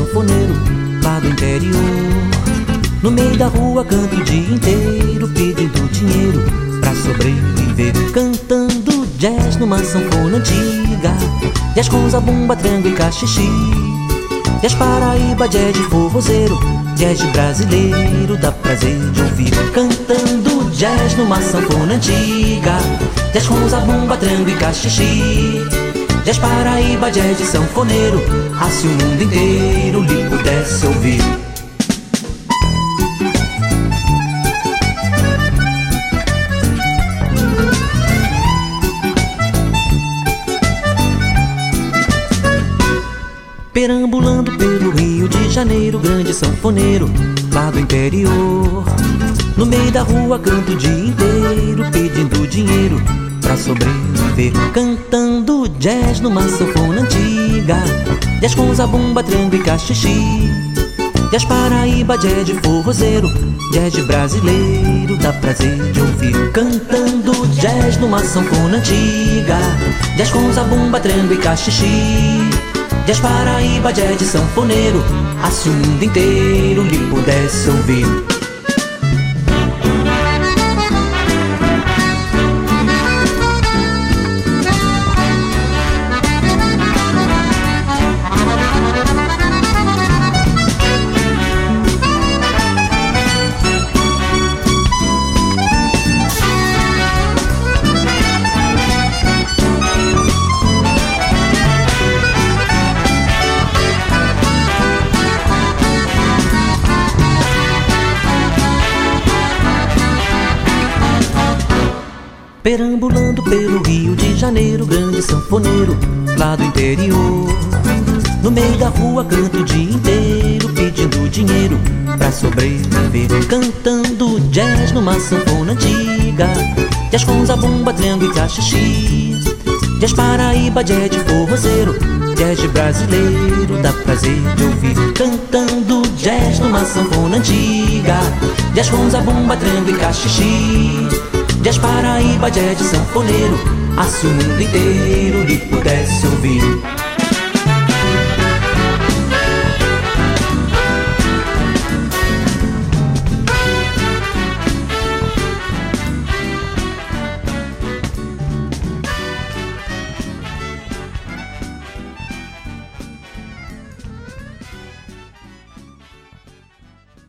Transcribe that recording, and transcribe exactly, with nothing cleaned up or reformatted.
sanfoneiro lá do interior. No meio da rua canta o dia inteiro, pedindo dinheiro pra sobreviver, cantando jazz numa sanfona antiga. Jazz com zabumba, trango e cachixi. Jazz Paraíba, jazz de forrozeiro, jazz brasileiro, dá prazer de ouvir, cantando jazz numa sanfona antiga. Jazz com zabumba, trango e cachixi. Jazz Paraíba, jazz de sanfoneiro, ah, se o mundo inteiro lhe pudesse ouvir. Perambulando pelo Rio de Janeiro, grande sanfoneiro lá do interior. No meio da rua canta o dia inteiro, pedindo dinheiro pra sobreviver, cantando jazz numa sanfona antiga. Jazz com zabumba, trango e cachixi. Jazz Paraíba, jazz de forrozeiro, jazz brasileiro, dá prazer de ouvir, cantando jazz numa sanfona antiga. Jazz com zabumba, trango e cachixi. Jazz Paraíba, jazz de sanfoneiro, ah, se o mundo inteiro lhe pudesse ouvir. Perambulando pelo Rio de Janeiro, grande sanfoneiro lá do interior. No meio da rua canta o dia inteiro, pedindo dinheiro pra sobreviver, cantando jazz numa sanfona antiga. Jazz com zabumba, trango e cachixi. Jazz Paraíba, jazz de forrozeiro, jazz brasileiro, dá prazer de ouvir, cantando jazz numa sanfona antiga. Jazz com zabumba, trango e cachixi. Jazz Paraíba, jazz de sanfoneiro, ah, se o mundo inteiro lhe pudesse ouvir.